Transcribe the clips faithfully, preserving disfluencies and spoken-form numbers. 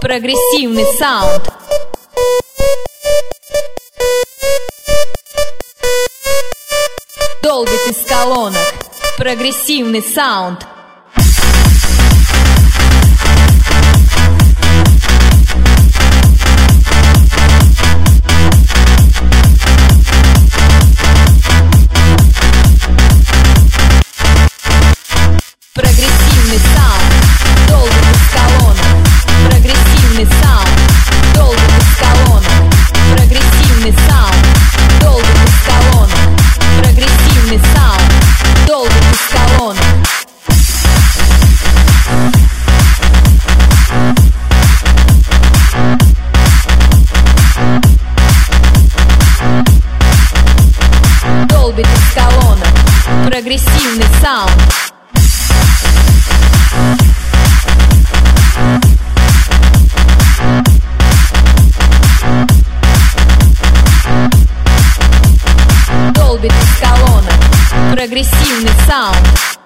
Прогрессивный саунд. Долбит из колонок. Прогрессивный саунд. Прогрессивный саунд. Долбит из колонок. Прогрессивный саунд. Долбит из колонок. Прогрессивный саунд. Долбит из колонок. Прогрессивный саунд. Долбит из колонок. Долбит из колонок. Прогрессивный саунд. Долбит из колонок. Прогрессивный саунд.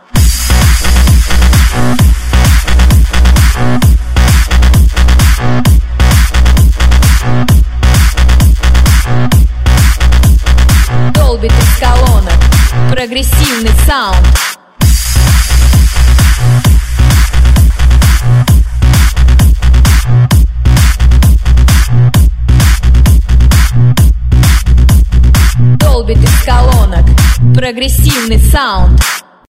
Долбит из колонок. Прогрессивный саунд. Долбит из колонок. Прогрессивный саунд.